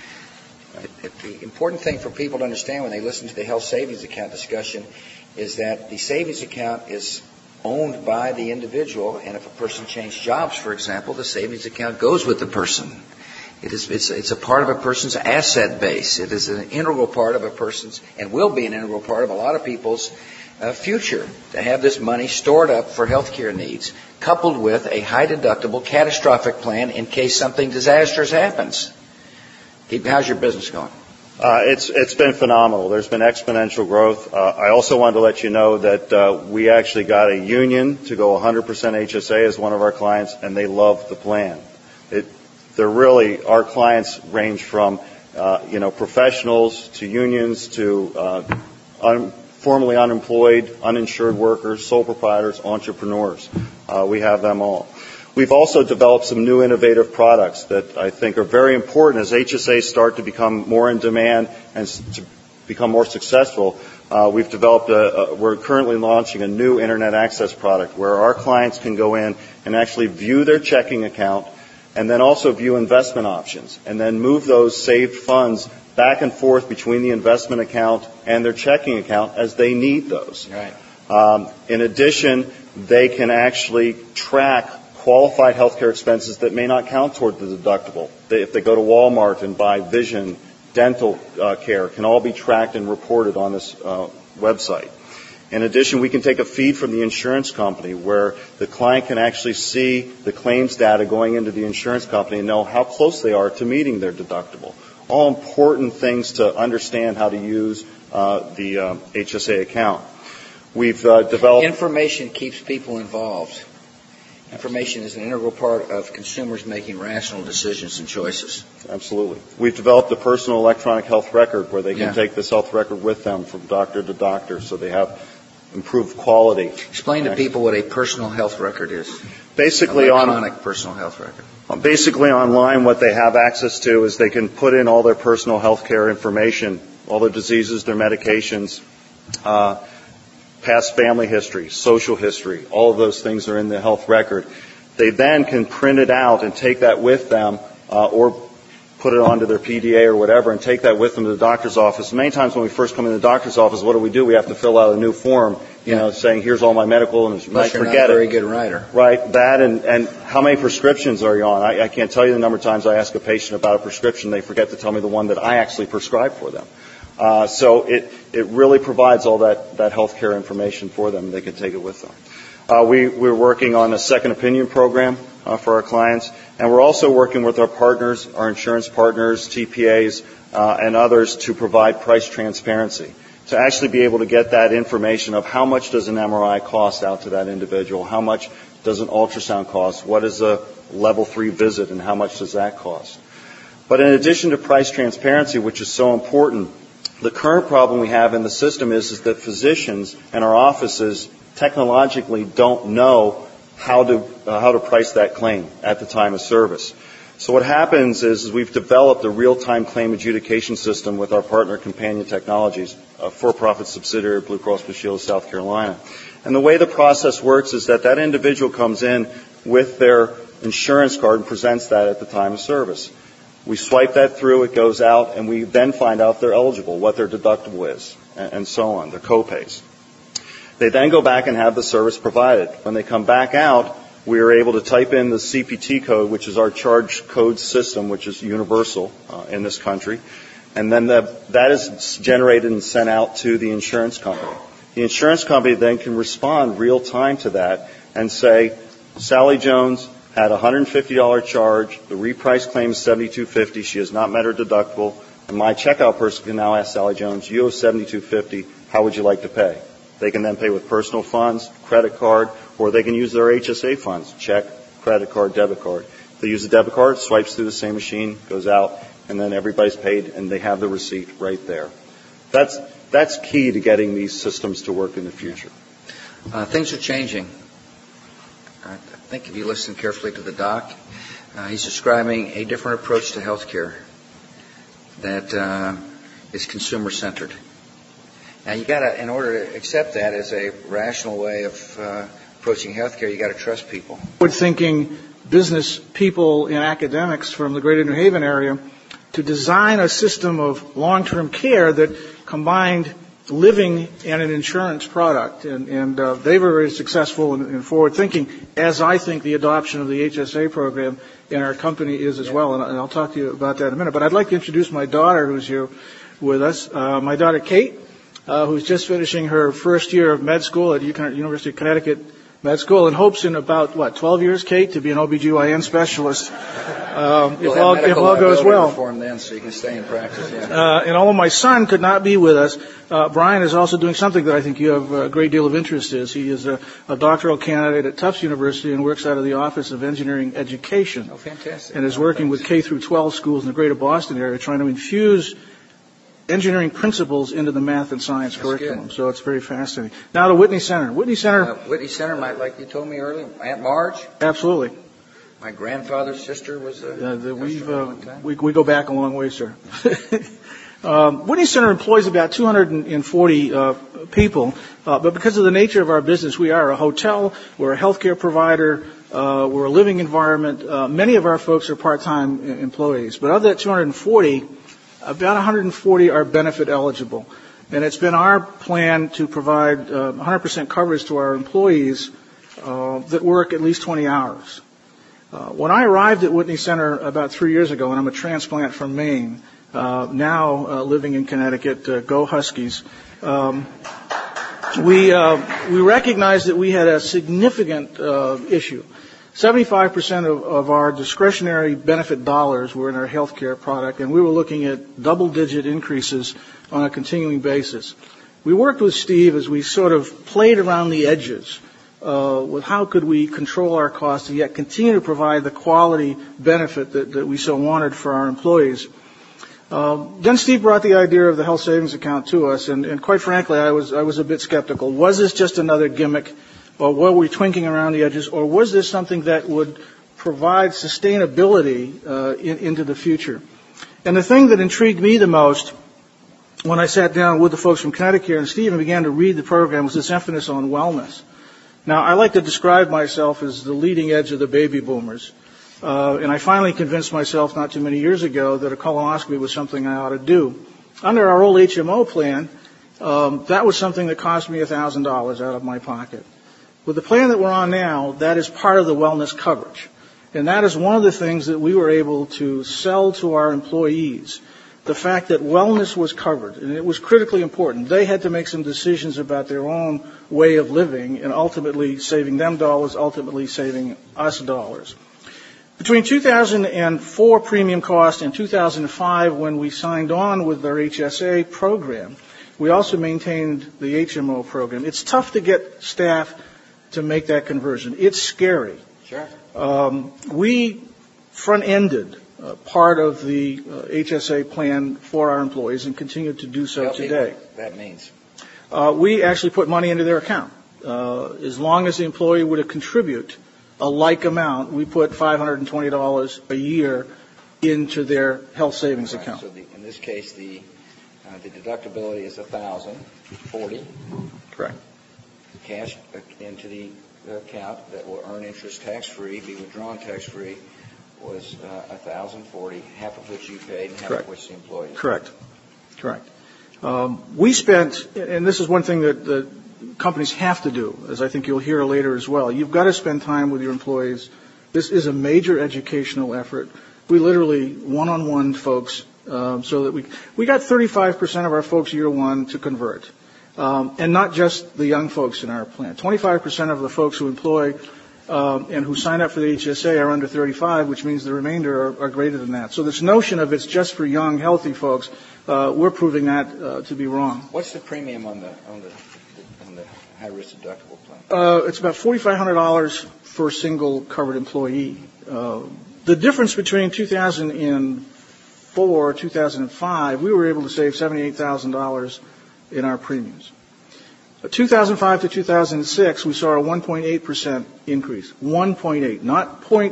S1: The important thing for people to understand when they listen to the health savings account discussion is that the savings account is owned by the individual, and if a person changes jobs, for example, the savings account goes with the person. It is, it's, it's a part of a person's asset base. It is an integral part of a person's, and will be an integral part of a lot of people's uh, future, to have this money stored up for health care needs, coupled with a high deductible catastrophic plan in case something disastrous happens. Keep, how's your business going?
S3: Uh, it's it's been phenomenal. There's been exponential growth. Uh, I also wanted to let you know that uh, we actually got a union to go one hundred percent H S A as one of our clients, and they love the plan. It, they're really, our clients range from uh, you know professionals to unions to uh, un, formerly unemployed, uninsured workers, sole proprietors, entrepreneurs. Uh, we have them all. We've also developed some new innovative products that I think are very important as H S As start to become more in demand and to become more successful. Uh, we've developed a, a, we're currently launching a new internet access product where our clients can go in and actually view their checking account and then also view investment options and then move those saved funds back and forth between the investment account and their checking account as they need those.
S1: Right.
S3: Um, in addition, they can actually track qualified healthcare expenses that may not count toward the deductible. They, if they go to Walmart and buy vision, dental uh, care, can all be tracked and reported on this uh, website. In addition, we can take a feed from the insurance company where the client can actually see the claims data going into the insurance company and know how close they are to meeting their deductible. All important things to understand how to use uh, the uh, H S A account. We've uh, developed...
S1: Information keeps people involved. Information is an integral part of consumers making rational decisions and choices.
S3: Absolutely. We've developed a personal electronic health record where they can
S1: Yeah.
S3: take this health record with them from doctor to doctor so they have improved quality.
S1: Explain to people what a personal health record is.
S3: Basically,
S1: Electronic
S3: on,
S1: personal health record.
S3: basically online what they have access to is they can put in all their personal health care information, all their diseases, their medications, uh, past family history, social history, all of those things are in the health record. They then can print it out and take that with them uh, or put it onto their P D A or whatever and take that with them to the doctor's office. Many times when we first come in the doctor's office, what do we do? We have to fill out a new form, you
S1: Yeah.
S3: know, saying here's all my medical, and you might
S1: Unless you're
S3: forget
S1: not a very
S3: it.
S1: good writer.
S3: Right, that and, and how many prescriptions are you on? I, I can't tell you the number of times I ask a patient about a prescription, they forget to tell me the one that I actually prescribed for them. Uh, so it, it really provides all that, that health care information for them. They can take it with them. Uh, we, we're working on a second opinion program uh, for our clients, and we're also working with our partners, our insurance partners, T P As, uh, and others to provide price transparency, to actually be able to get that information of how much does an M R I cost out to that individual, how much does an ultrasound cost, what is a level three visit, and how much does that cost. But in addition to price transparency, which is so important, the current problem we have in the system is, is that physicians and our offices technologically don't know how to uh, how to price that claim at the time of service. So what happens is, is we've developed a real-time claim adjudication system with our partner Companion Technologies, a for-profit subsidiary of Blue Cross Blue Shield of South Carolina. And the way the process works is that that individual comes in, with their insurance card and presents that at the time of service. We swipe that through, it goes out, and we then find out if they're eligible, what their deductible is, and, and so on, their co-pays. They then go back and have the service provided. When they come back out, we are able to type in the C P T code, which is our charge code system, which is universal uh, in this country, and then the, that is generated and sent out to the insurance company. The insurance company then can respond real time to that and say, Sally Jones had a one hundred fifty dollars charge, the reprice claim is seventy-two fifty, she has not met her deductible, and my checkout person can now ask Sally Jones, you owe seventy-two fifty, how would you like to pay? They can then pay with personal funds, credit card, or they can use their H S A funds, check, credit card, debit card. If they use a debit card, swipes through the same machine, goes out, and then everybody's paid, and they have the receipt right there. That's that's key to getting these systems to work in the future.
S1: Uh, things are changing. I think if you listen carefully to the doc, uh, he's describing a different approach to healthcare that uh, is consumer-centered. Now, you got to, in order to accept that as a rational way of uh, approaching healthcare, you got to trust people.
S4: Forward-thinking business people and academics from the Greater New Haven area to design a system of long-term care that combined living and an insurance product. And, and uh, they were very successful in, in forward-thinking, as I think the adoption of the H S A program in our company is as well. And, and I'll talk to you about that in a minute. But I'd like to introduce my daughter who's here with us. Uh, my daughter, Kate, uh, who's just finishing her first year of med school at University of Connecticut Med School, and hopes in about, what, twelve years, Kate, to be an O B G Y N specialist. Um,
S1: we'll
S4: if all, if all goes well.
S1: Reform then, so you can stay in practice. Yeah.
S4: Uh, and although my son could not be with us, uh, Brian is also doing something that I think you have a great deal of interest in. He is a, a doctoral candidate at Tufts University and works out of the Office of Engineering Education.
S1: Oh, fantastic.
S4: And is working with K through twelve schools in the greater Boston area, trying to infuse engineering principles into the math and science
S1: That's
S4: curriculum.
S1: Good.
S4: So it's very fascinating. Now to Whitney Center. Whitney Center.
S1: Uh, Whitney Center, my, like you told me earlier, Aunt Marge.
S4: Absolutely.
S1: My grandfather's sister was a.
S4: Uh, the, we've, uh, we, we go back a long way, sir. um, Whitney Center employs about two hundred forty uh, people, uh, but because of the nature of our business, we are a hotel, we're a healthcare provider, uh, we're a living environment. Uh, many of our folks are part-time employees, but of that two hundred forty, about one hundred forty are benefit eligible. And it's been our plan to provide uh, one hundred percent coverage to our employees uh, that work at least twenty hours. Uh, when I arrived at Whitney Center about three years ago, and I'm a transplant from Maine, uh, now uh, living in Connecticut, uh, go Huskies, um, we, uh, we recognized that we had a significant uh, issue. seventy-five percent of, of our discretionary benefit dollars were in our health care product, and we were looking at double-digit increases on a continuing basis. We worked with Steve as we sort of played around the edges uh, with how could we control our costs and yet continue to provide the quality benefit that, that we so wanted for our employees. Uh, then Steve brought the idea of the health savings account to us, and, and quite frankly, I was I was a bit skeptical. Was this just another gimmick? Or were we twinking around the edges, or was this something that would provide sustainability uh, in, into the future? And the thing that intrigued me the most when I sat down with the folks from Connecticut and Steve and began to read the program was this emphasis on wellness. Now, I like to describe myself as the leading edge of the baby boomers. Uh, and I finally convinced myself not too many years ago that a colonoscopy was something I ought to do. Under our old H M O plan, um, that was something that cost me one thousand dollars out of my pocket. With the plan that we're on now, that is part of the wellness coverage. And that is one of the things that we were able to sell to our employees. The fact that wellness was covered, and it was critically important. They had to make some decisions about their own way of living and ultimately saving them dollars, ultimately saving us dollars. Between two thousand four premium cost and two thousand five, when we signed on with our H S A program, we also maintained the H M O program. It's tough to get staff to make that conversion. It's scary.
S1: Sure.
S4: Um, we front-ended uh, part of the uh, H S A plan for our employees and continue to do so
S1: Tell
S4: today.
S1: What that means.
S4: Uh, we actually put money into their account. Uh, as long as the employee were to contribute a like amount, we put five hundred twenty dollars a year into their health savings
S1: Right,
S4: account.
S1: So the, in this case, the uh, the deductibility is one thousand forty.
S4: Correct.
S1: Cash into the account that will earn interest tax-free, be withdrawn tax-free, was uh, one thousand forty dollars, half of which you paid and half
S4: Correct.
S1: of which the employee.
S4: Correct. Correct. Um, we spent, and this is one thing that, that companies have to do, as I think you'll hear later as well. You've got to spend time with your employees. This is a major educational effort. We literally one-on-one folks, um, so that we we got thirty-five percent of our folks year one to convert, um, and not just the young folks in our plan. twenty-five percent of the folks who employ um, and who sign up for the H S A are under thirty-five, which means the remainder are, are greater than that. So this notion of it's just for young, healthy folks, uh, we're proving that uh, to be wrong.
S1: What's the premium on the on the on the high-risk deductible plan?
S4: Uh, it's about forty-five hundred dollars for a single covered employee. Uh, the difference between two thousand four, two thousand five, we were able to save seventy-eight thousand dollars in our premiums. two thousand five to two thousand six, we saw a one point eight percent increase. one point eight, not point,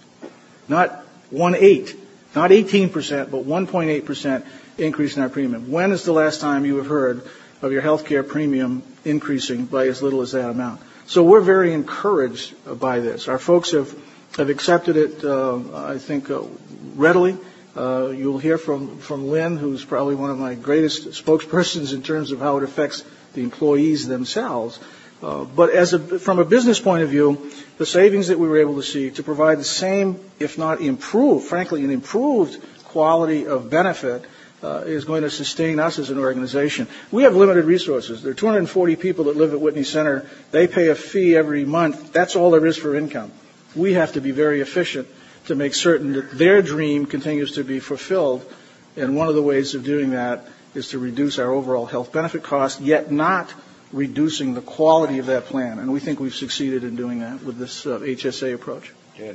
S4: not one eight, not eighteen percent, but one point eight percent increase in our premium. When is the last time you have heard of your health care premium increasing by as little as that amount? So we're very encouraged by this. Our folks have, have accepted it, uh, I think, uh, readily. Uh, you'll hear from, from Lynn, who's probably one of my greatest spokespersons in terms of how it affects the employees themselves. Uh, but as a, from a business point of view, the savings that we were able to see to provide the same, if not improved, frankly, an improved quality of benefit uh, is going to sustain us as an organization. We have limited resources. There are two hundred forty people that live at Whitney Center. They pay a fee every month. That's all there is for income. We have to be very efficient to make certain that their dream continues to be fulfilled. And one of the ways of doing that is to reduce our overall health benefit cost, yet not reducing the quality of that plan. And we think we've succeeded in doing that with this uh, H S A approach.
S1: Good.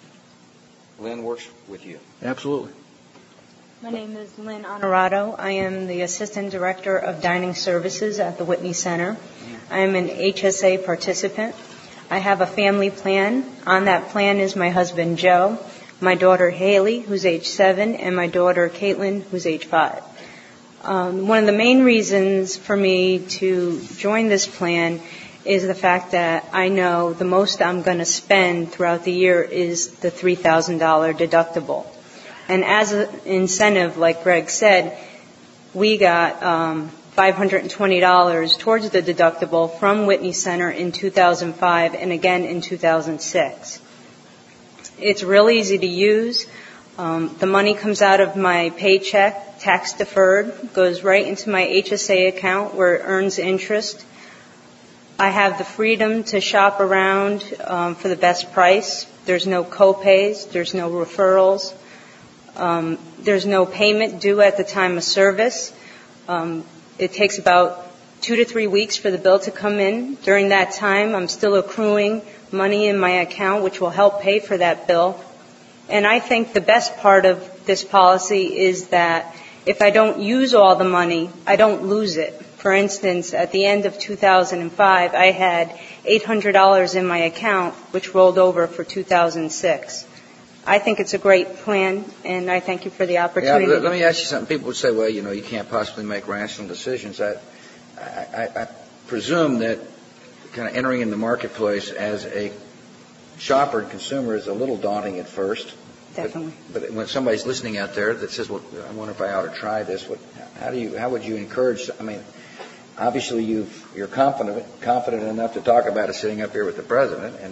S1: Lynn works with you.
S4: Absolutely.
S5: My name is Lynn Honorato. I am the Assistant Director of Dining Services at the Whitney Center. I am an H S A participant. I have a family plan. On that plan is my husband, Joe, my daughter, Haley, who's age seven, and my daughter, Caitlin, who's age five. Um, one of the main reasons for me to join this plan is the fact that I know the most I'm going to spend throughout the year is the three thousand dollars deductible. And as an incentive, like Greg said, we got um, five hundred twenty dollars towards the deductible from Whitney Center in two thousand five and again in two thousand six. It's real easy to use. Um, the money comes out of my paycheck, tax deferred, goes right into my H S A account where it earns interest. I have the freedom to shop around um, for the best price. There's no co-pays. There's no referrals. Um, there's no payment due at the time of service. Um, it takes about two to three weeks for the bill to come in. During that time, I'm still accruing money in my account, which will help pay for that bill. And I think the best part of this policy is that if I don't use all the money, I don't lose it. For instance, at the end of two thousand five, I had eight hundred dollars in my account, which rolled over for two thousand six. I think it's a great plan, and I thank you for the opportunity.
S1: Yeah, let me ask you something. People would say, well, you know, you can't possibly make rational decisions. I, I, I presume that kind of entering in the marketplace as a shopper and consumer is a little daunting at first.
S5: Definitely.
S1: But, but when somebody's listening out there that says, well, I wonder if I ought to try this, what, how do you, how would you encourage, I mean, obviously you've, you're confident, confident enough to talk about it sitting up here with the president, and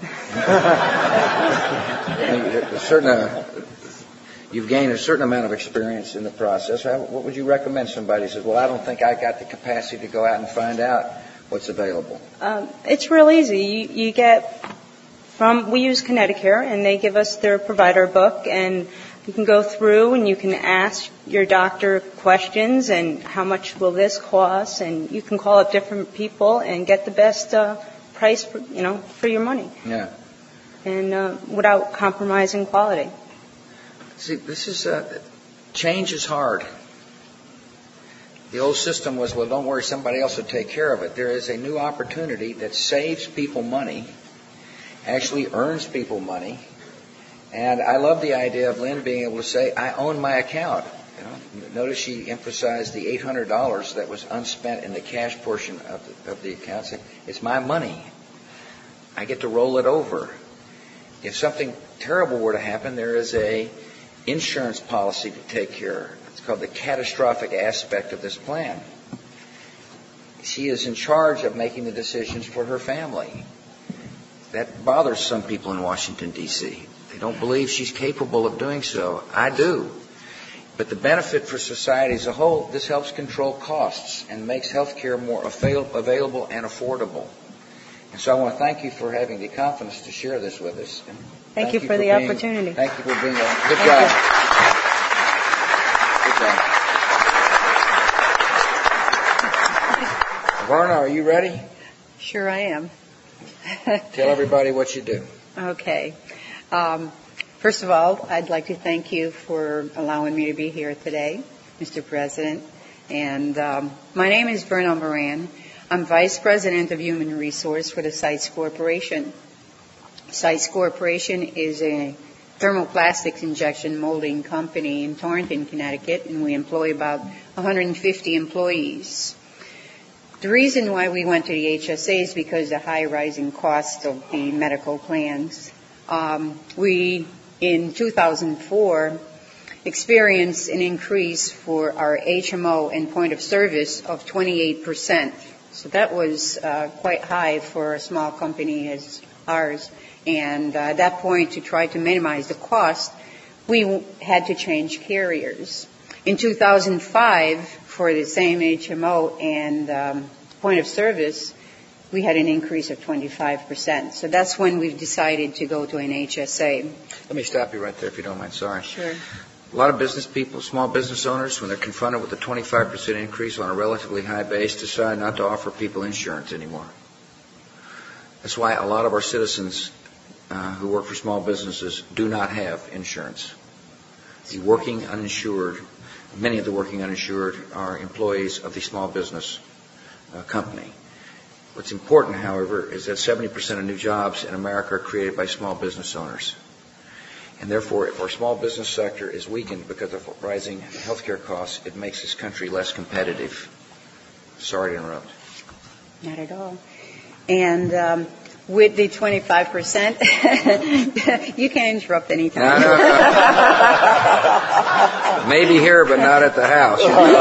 S1: I mean, there's certain, uh, you've gained a certain amount of experience in the process. How, what would you recommend somebody who says, well, I don't think I got the capacity to go out and find out what's available?
S5: Um, it's real easy. You, you get from, we use Connecticut, and they give us their provider book, and you can go through and you can ask your doctor questions and how much will this cost, and you can call up different people and get the best uh, price, for, you know, for your money.
S1: Yeah.
S5: And uh, without compromising quality.
S1: See, this is, uh, change is hard. The old system was, well, don't worry, somebody else will take care of it. There is a new opportunity that saves people money, actually earns people money. And I love the idea of Lynn being able to say, I own my account. You know, notice she emphasized the eight hundred dollars that was unspent in the cash portion of the, of the account. Saying, it's my money. I get to roll it over. If something terrible were to happen, there is a insurance policy to take care of. It's called the catastrophic aspect of this plan. She is in charge of making the decisions for her family. That bothers some people in Washington, D C They don't believe she's capable of doing so. I do. But the benefit for society as a whole, this helps control costs and makes health care more avail- available and affordable. And so I want to thank you for having the confidence to share this with us. And
S5: thank,
S1: thank
S5: you
S1: you
S5: for,
S1: for
S5: the
S1: being,
S5: opportunity.
S1: Thank you for being a good
S5: Thank
S1: job.
S5: you.
S1: Good job. Varna, are you ready?
S6: Sure I am.
S1: Tell everybody what you do.
S6: Okay. Um, first of all, I'd like to thank you for allowing me to be here today, Mister President. And um, my name is Verna Moran. I'm Vice President of Human Resource for the Seitz Corporation. Seitz Corporation is a thermoplastics injection molding company in Torrington, Connecticut, and we employ about one hundred fifty employees. The reason why we went to the H S A is because of the high rising cost of the medical plans. Um, we, in two thousand four, experienced an increase for our H M O and point of service of twenty-eight percent. So that was uh, quite high for a small company as ours. And uh, at that point, to try to minimize the cost, we w- had to change carriers. In two thousand five, for the same H M O and um, point of service, we had an increase of twenty-five percent. So that's when we've decided to go to an H S A.
S1: Let me stop you right there if you don't mind. Sorry.
S6: Sure.
S1: A lot of business people, small business owners, when they're confronted with a twenty-five percent increase on a relatively high base, decide not to offer people insurance anymore. That's why a lot of our citizens uh, who work for small businesses do not have insurance. The working uninsured, many of the working uninsured are employees of the small business uh, company. What's important, however, is that seventy percent of new jobs in America are created by small business owners. And therefore, if our small business sector is weakened because of rising healthcare costs, it makes this country less competitive. Sorry to interrupt.
S6: Not at all. And um, with the twenty-five percent, you can interrupt anytime.
S1: No, no, no. Maybe here, but not at the house.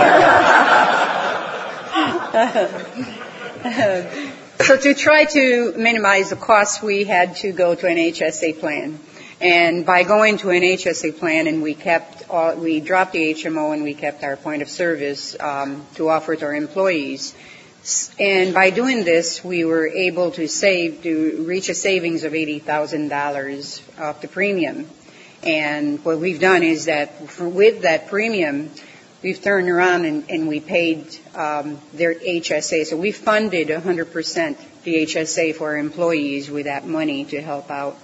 S6: So to try to minimize the costs, we had to go to an H S A plan. And by going to an H S A plan, and we kept, all, we dropped the H M O and we kept our point of service um, to offer to our employees. And by doing this, we were able to save, to reach a savings of eighty thousand dollars off the premium. And what we've done is that for, with that premium, we've turned around and, and we paid um, their H S A. So we funded one hundred percent the H S A for our employees with that money to help out.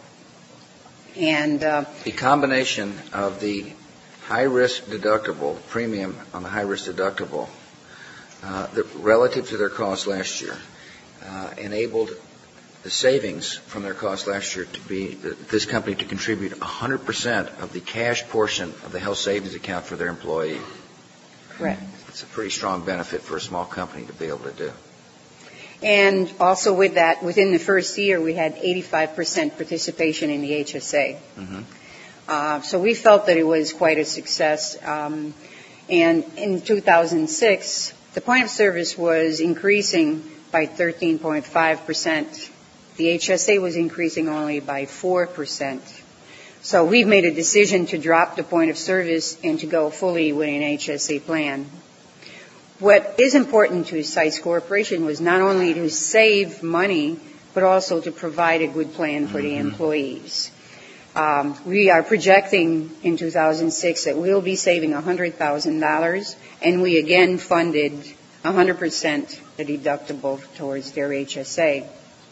S6: And uh,
S1: the combination of the high-risk deductible premium on the high-risk deductible, uh, the, relative to their cost last year, uh, enabled the savings from their cost last year to be this company to contribute one hundred percent of the cash portion of the health savings account for their employee.
S6: Correct.
S1: It's a pretty strong benefit for a small company to be able to do.
S6: And also with that, within the first year, we had eighty-five percent participation in the H S A.
S1: Mm-hmm.
S6: Uh, so we felt that it was quite a success. Um, and in two thousand six, the point of service was increasing by thirteen point five percent. The H S A was increasing only by four percent. So we've made a decision to drop the point of service and to go fully with an H S A plan. What is important to Seitz Corporation was not only to save money, but also to provide a good plan for the employees. Um, we are projecting in two thousand six that we'll be saving one hundred thousand dollars, and we again funded one hundred percent the deductible towards their H S A.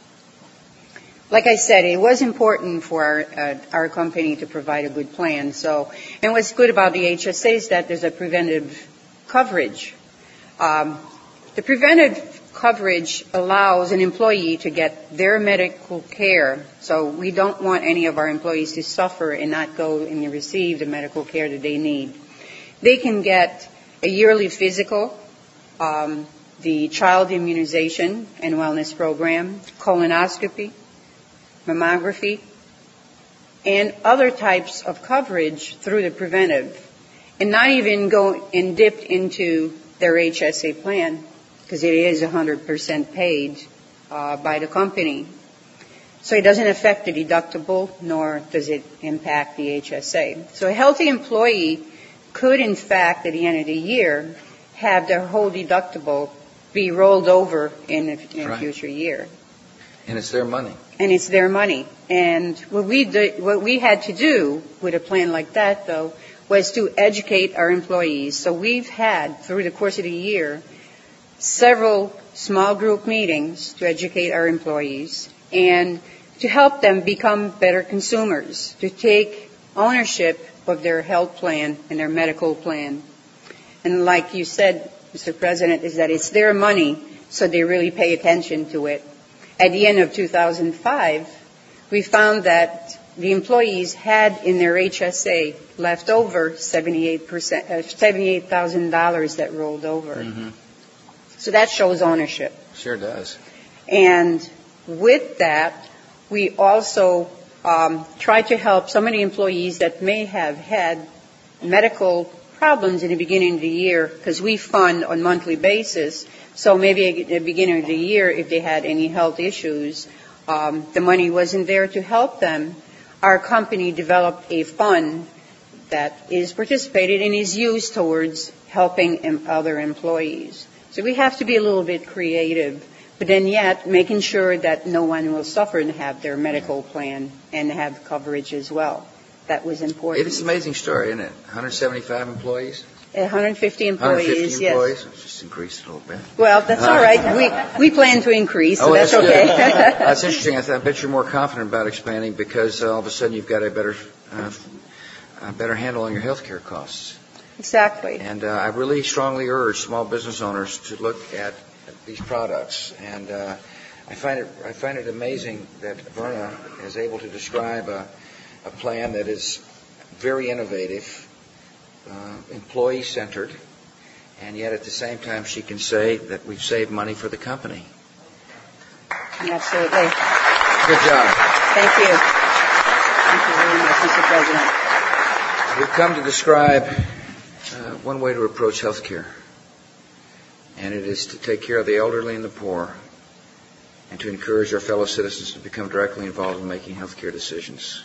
S6: Like I said, it was important for our, uh, our company to provide a good plan. So, and what's good about the H S A is that there's a preventive coverage. Um, the preventive coverage allows an employee to get their medical care. So we don't want any of our employees to suffer and not go and receive the medical care that they need. They can get a yearly physical, um, the child immunization and wellness program, colonoscopy, mammography, and other types of coverage through the preventive, and not even go and dip into their H S A plan, because it is one hundred percent paid uh, by the company. So it doesn't affect the deductible, nor does it impact the H S A. So a healthy employee could, in fact, at the end of the year, have their whole deductible be rolled over in a, in a
S1: right.
S6: future year.
S1: And it's their money.
S6: And it's their money. And what we do, what we had to do with a plan like that, though, was to educate our employees. So we've had, through the course of the year, several small group meetings to educate our employees and to help them become better consumers, to take ownership of their health plan and their medical plan. And like you said, Mister President, is that it's their money, so they really pay attention to it. At the end of two thousand five, we found that the employees had in their H S A left over seventy-eight percent, uh, seventy-eight thousand dollars that rolled over.
S1: Mm-hmm.
S6: So that shows ownership.
S1: Sure does.
S6: And with that, we also um, try to help some of the employees that may have had medical problems in the beginning of the year, because we fund on a monthly basis. So maybe at the beginning of the year, if they had any health issues, um, the money wasn't there to help them. Our company developed a fund that is participated and is used towards helping em- other employees. So we have to be a little bit creative, but then yet making sure that no one will suffer and have their medical plan and have coverage as well. That was important.
S1: It is an amazing story, isn't it? one hundred seventy-five employees?
S6: one hundred fifty employees,
S1: one hundred fifty
S6: yes.
S1: employees? It's just increased a little bit.
S6: Well, that's all right. We we plan to increase, so
S1: oh,
S6: that's,
S1: that's
S6: okay.
S1: Good. That's interesting. I, th- I bet you're more confident about expanding because uh, all of a sudden you've got a better, uh, a better handle on your health care costs.
S6: Exactly.
S1: And uh, I really strongly urge small business owners to look at, at these products. And uh, I find it I find it amazing that Verna is able to describe a, a plan that is very innovative, uh, employee-centered, and yet at the same time she can say that we've saved money for the company.
S6: Absolutely.
S1: Good job.
S6: Thank you. Thank you very much, Mister President.
S1: We've come to describe uh, one way to approach health care, and it is to take care of the elderly and the poor and to encourage our fellow citizens to become directly involved in making health care decisions.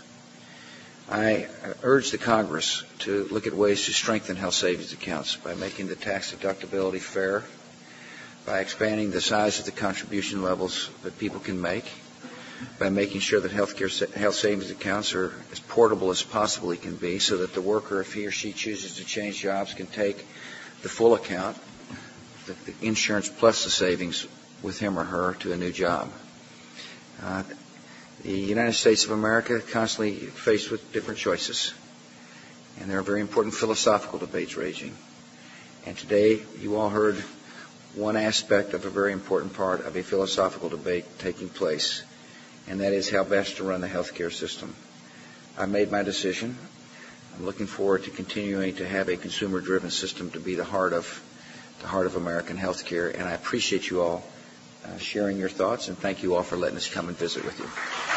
S1: I urge the Congress to look at ways to strengthen health savings accounts by making the tax deductibility fair, by expanding the size of the contribution levels that people can make, by making sure that health care, health savings accounts are as portable as possibly can be so that the worker, if he or she chooses to change jobs, can take the full account, the, the insurance plus the savings with him or her to a new job. Uh, The United States of America is constantly faced with different choices, and there are very important philosophical debates raging. And today you all heard one aspect of a very important part of a philosophical debate taking place, and that is how best to run the healthcare system. I've made my decision. I'm looking forward to continuing to have a consumer-driven system to be the heart of the heart of American healthcare, and I appreciate you all uh, sharing your thoughts, and thank you all for letting us come and visit with you.